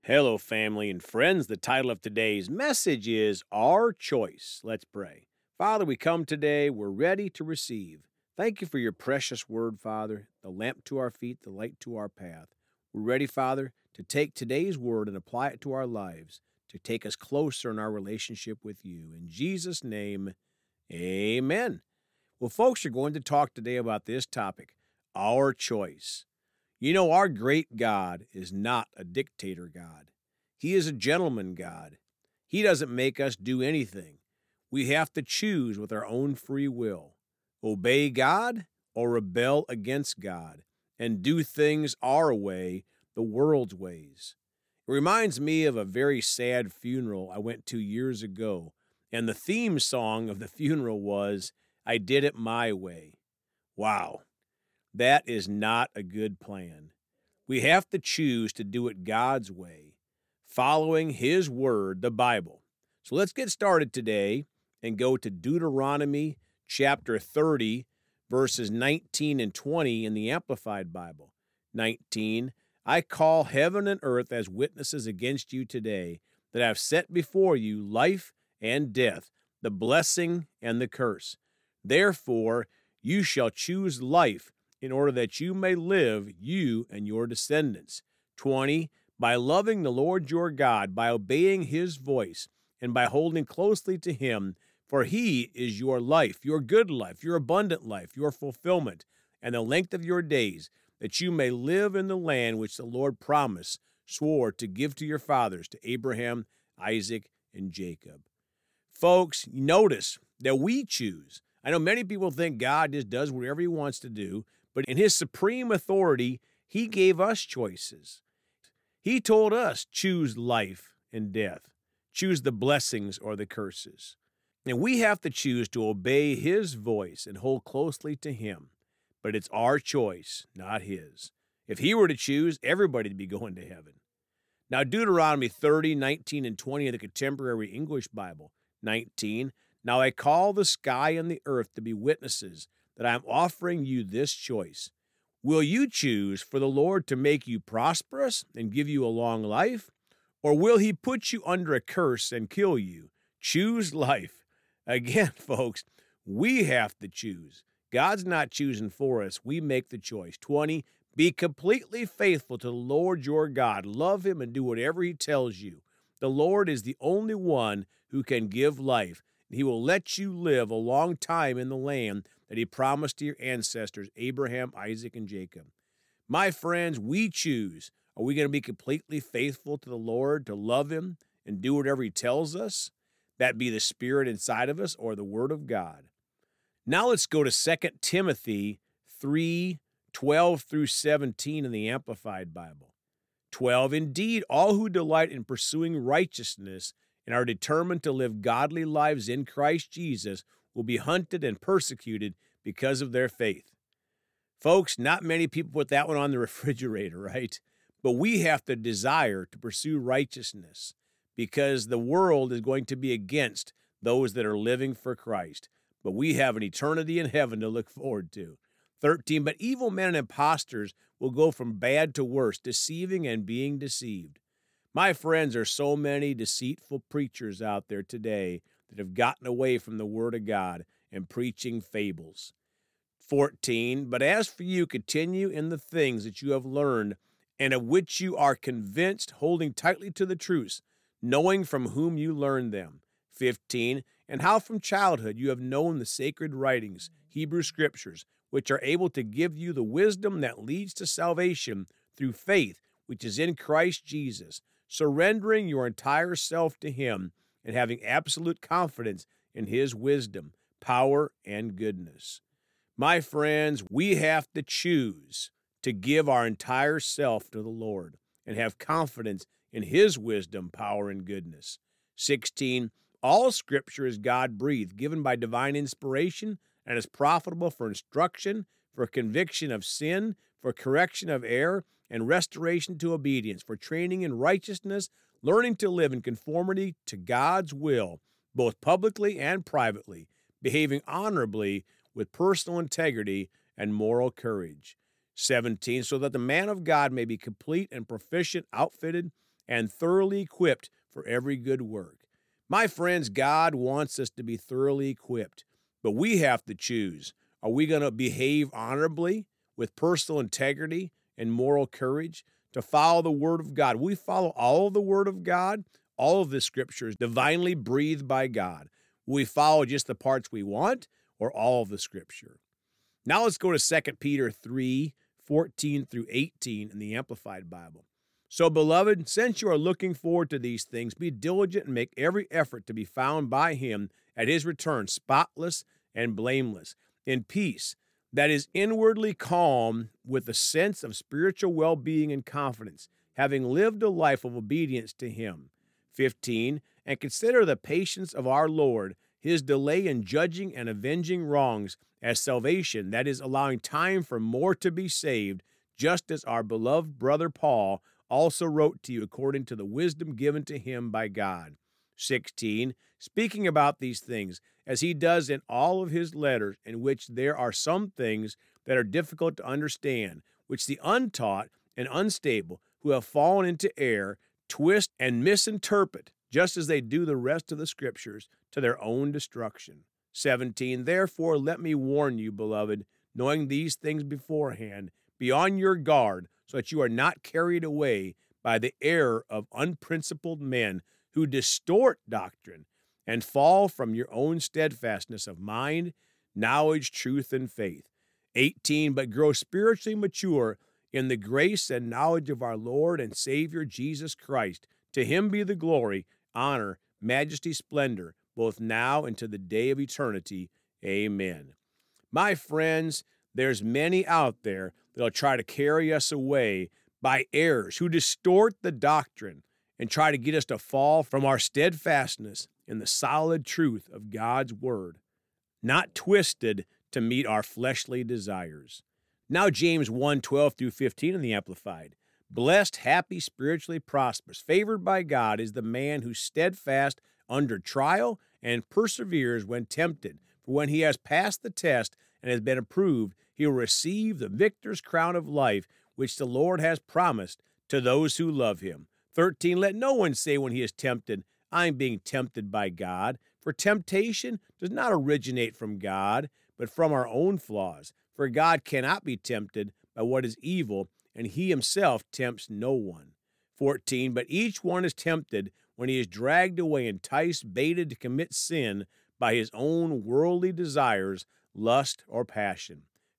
Hello, family and friends. The title of today's message is Our Choice. Let's pray. Father, we come today. We're ready to receive. Thank you for your precious word, Father, the lamp to our feet, the light to our path. We're ready, Father, to take today's word and apply it to our lives, to take us closer in our relationship with you. In Jesus' name, amen. Well, folks, you're going to talk today about this topic, our choice. You know, our great God is not a dictator God. He is a gentleman God. He doesn't make us do anything. We have to choose with our own free will. Obey God or rebel against God and do things our way, the world's ways. It reminds me of a very sad funeral I went to years ago, and the theme song of the funeral was, I Did It My Way. Wow. That is not a good plan. We have to choose to do it God's way, following His Word, the Bible. So let's get started today and go to Deuteronomy chapter 30, verses 19 and 20 in the Amplified Bible. 19, I call heaven and earth as witnesses against you today that I have set before you life and death, the blessing and the curse. Therefore, you shall choose life, in order that you may live, you and your descendants. 20, by loving the Lord your God, by obeying His voice, and by holding closely to Him, for He is your life, your good life, your abundant life, your fulfillment, and the length of your days, that you may live in the land which the Lord promised, swore to give to your fathers, to Abraham, Isaac, and Jacob. Folks, notice that we choose. I know many people think God just does whatever He wants to do, but in His supreme authority, He gave us choices. He told us, choose life and death, choose the blessings or the curses. And we have to choose to obey His voice and hold closely to Him. But it's our choice, not His. If He were to choose, everybody would be going to heaven. Now, Deuteronomy 30, 19, and 20 of the Contemporary English Bible. 19, now I call the sky and the earth to be witnesses that I am offering you this choice. Will you choose for the Lord to make you prosperous and give you a long life? Or will He put you under a curse and kill you? Choose life. Again, folks, we have to choose. God's not choosing for us. We make the choice. 20, be completely faithful to the Lord your God. Love Him and do whatever He tells you. The Lord is the only one who can give life. He will let you live a long time in the land that He promised to your ancestors, Abraham, Isaac, and Jacob. My friends, we choose. Are we going to be completely faithful to the Lord, to love Him, and do whatever He tells us? That be the Spirit inside of us or the Word of God. Now let's go to 2 Timothy 3, 12 through 17 in the Amplified Bible. 12, indeed, all who delight in pursuing righteousness and are determined to live godly lives in Christ Jesus will be hunted and persecuted because of their faith. Folks, not many people put that one on the refrigerator, right? But we have to desire to pursue righteousness because the world is going to be against those that are living for Christ. But we have an eternity in heaven to look forward to. 13, but evil men and impostors will go from bad to worse, deceiving and being deceived. My friends, there are so many deceitful preachers out there today that have gotten away from the Word of God and preaching fables. 14, but as for you, continue in the things that you have learned and of which you are convinced, holding tightly to the truths, knowing from whom you learned them. 15, and how from childhood you have known the sacred writings, Hebrew Scriptures, which are able to give you the wisdom that leads to salvation through faith, which is in Christ Jesus, surrendering your entire self to Him and having absolute confidence in His wisdom, power, and goodness. My friends, we have to choose to give our entire self to the Lord and have confidence in His wisdom, power, and goodness. 16, all Scripture is God-breathed, given by divine inspiration, and is profitable for instruction, for conviction of sin, for correction of error, and restoration to obedience, for training in righteousness, learning to live in conformity to God's will, both publicly and privately, behaving honorably with personal integrity and moral courage. 17, so that the man of God may be complete and proficient, outfitted and thoroughly equipped for every good work. My friends, God wants us to be thoroughly equipped, but we have to choose. Are we going to behave honorably with personal integrity and moral courage to follow the Word of God? We follow all of the Word of God, all of the Scriptures divinely breathed by God. Will we follow just the parts we want or all of the Scripture? Now let's go to 2 Peter 3:14 through 18 in the Amplified Bible. So, beloved, since you are looking forward to these things, be diligent and make every effort to be found by him at his return, spotless and blameless, in peace, that is inwardly calm, with a sense of spiritual well-being and confidence, having lived a life of obedience to him. 15, and consider the patience of our Lord, his delay in judging and avenging wrongs, as salvation, that is, allowing time for more to be saved, just as our beloved brother Paul also wrote to you according to the wisdom given to him by God. 16, speaking about these things, as he does in all of his letters, in which there are some things that are difficult to understand, which the untaught and unstable, who have fallen into error, twist and misinterpret, just as they do the rest of the Scriptures, to their own destruction. 17, therefore let me warn you, beloved, knowing these things beforehand, be on your guard, so that you are not carried away by the error of unprincipled men who distort doctrine and fall from your own steadfastness of mind, knowledge, truth, and faith. 18, but grow spiritually mature in the grace and knowledge of our Lord and Savior Jesus Christ. To him be the glory, honor, majesty, splendor, both now and to the day of eternity. Amen. My friends, there's many out there that'll try to carry us away by errors, who distort the doctrine and try to get us to fall from our steadfastness in the solid truth of God's word, not twisted to meet our fleshly desires. Now James 1:12 through 15 in the Amplified. Blessed, happy, spiritually prosperous, favored by God is the man who's steadfast under trial and perseveres when tempted. For when he has passed the test and has been approved, he will receive the victor's crown of life, which the Lord has promised to those who love him. 13, let no one say when he is tempted, I am being tempted by God. For temptation does not originate from God, but from our own flaws. For God cannot be tempted by what is evil, and he himself tempts no one. 14, but each one is tempted when he is dragged away, enticed, baited to commit sin by his own worldly desires, lust, or passion.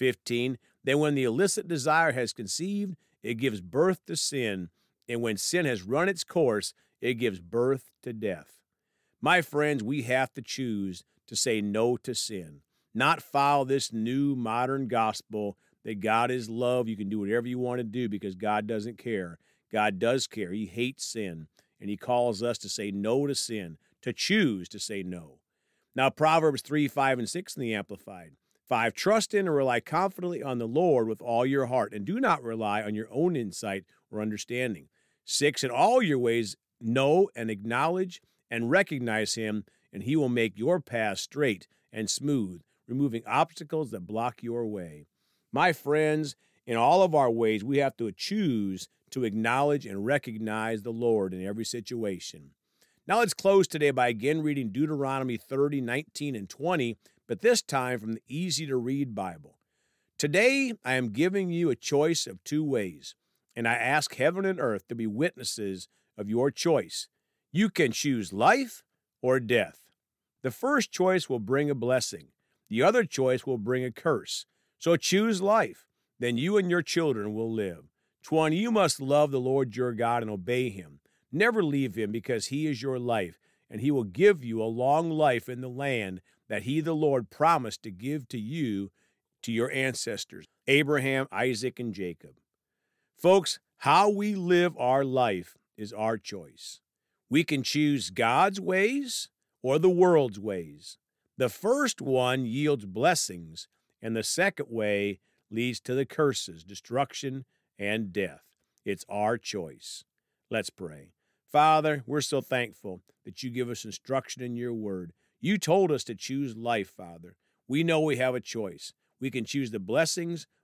15, then when the illicit desire has conceived, it gives birth to sin, and when sin has run its course, it gives birth to death. My friends, we have to choose to say no to sin, not follow this new modern gospel that God is love. You can do whatever you want to do because God doesn't care. God does care. He hates sin, and he calls us to say no to sin, to choose to say no. Now, Proverbs 3, 5, and 6 in the Amplified. 5, trust in and rely confidently on the Lord with all your heart, and do not rely on your own insight or understanding. 6, in all your ways know and acknowledge and recognize him, and he will make your path straight and smooth, removing obstacles that block your way. My friends, in all of our ways, we have to choose to acknowledge and recognize the Lord in every situation. Now let's close today by again reading Deuteronomy 30, 19, and 20, but this time from the easy-to-read Bible. Today I am giving you a choice of two ways, and I ask heaven and earth to be witnesses of your choice. You can choose life or death. The first choice will bring a blessing. The other choice will bring a curse. So choose life. Then you and your children will live. 20, you must love the Lord your God and obey him. Never leave him, because he is your life, and he will give you a long life in the land that he, the Lord, promised to give to you, to your ancestors, Abraham, Isaac, and Jacob. Folks, how we live our life is our choice. We can choose God's ways or the world's ways. The first one yields blessings, and the second way leads to the curses, destruction, and death. It's our choice. Let's pray. Father, we're so thankful that you give us instruction in your word. You told us to choose life, Father. We know we have a choice. We can choose the blessings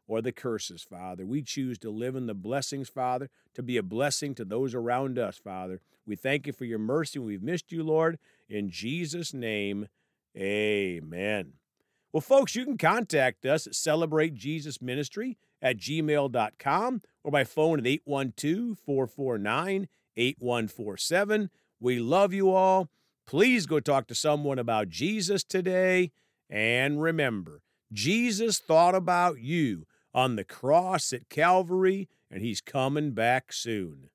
or the curses, Father. We choose to live in the blessings, Father, to be a blessing to those around us, Father. We thank you for your mercy. We've missed you, Lord. In Jesus' name, amen. Well, folks, you can contact us at celebratejesusministry@gmail.com or by phone at 812-449-8147. We love you all. Please go talk to someone about Jesus today. And remember, Jesus thought about you on the cross at Calvary, and he's coming back soon.